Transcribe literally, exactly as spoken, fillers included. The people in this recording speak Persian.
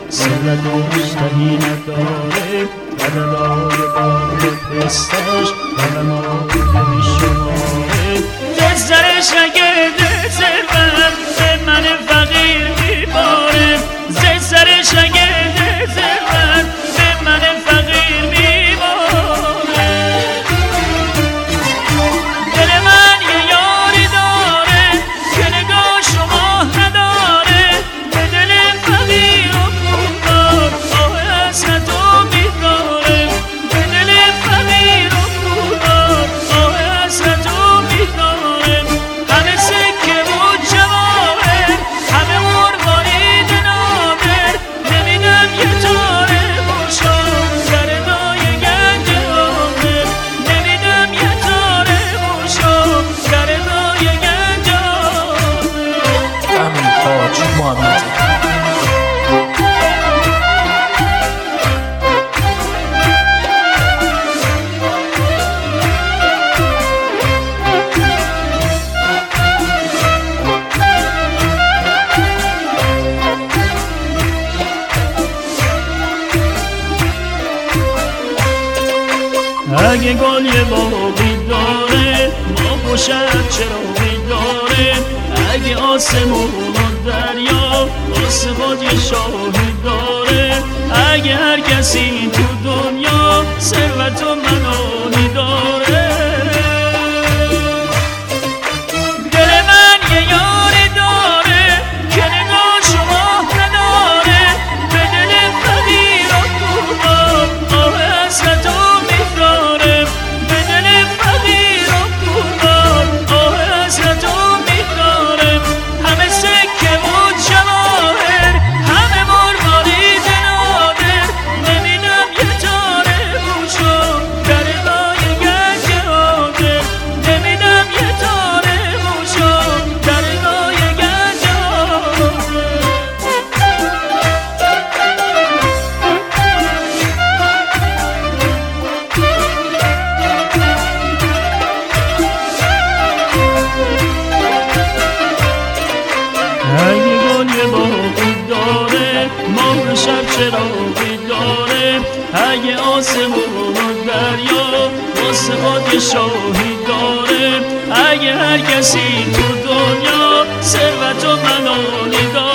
ثروت مشتهی نداره عددهای بار پستش قلمای بی شماره زر شگرد ثروت به من فقیر میباره زر شگرد ثروت به من فقیر میباره دل من یه یاری داره که نگاه شما نداره به دل فقیر و پولدار آه حسرت و بیداره به دل فقیر و پولدار آه حسرت و بیداره همه سکه و جواهر همه مروارید نادر نمیدم یه تاره باشا در دای گنج آمر نمیدم یه تاره باشا در دای گنج آمر امین تاج محمدی. اگه گل یه باقی داره ما و شب چراغی داره اگه آسمون و دریا واسه خود یه شاهی داره اگه هر کسی تو دنیا ثروت و منانی داره دل من یه یاری داره که نگاه شما نداره به دل فقیر و پولدار آه حسرت و میداره به دل فقیر و پولدار آه حسرت و میداره همه سکه و جواهر همه مروارید نادر نمیدم یه تاره بوشو در راه گنج آدر نمیدم یه تاره بوشو در راه گنج آدر اگه گل یه باقی داره ماه شب چراغی داره اگه آسمون و دریا واسه خود یه شاهی داره اگه هر کسی تو دنیا ثروت و منانی داره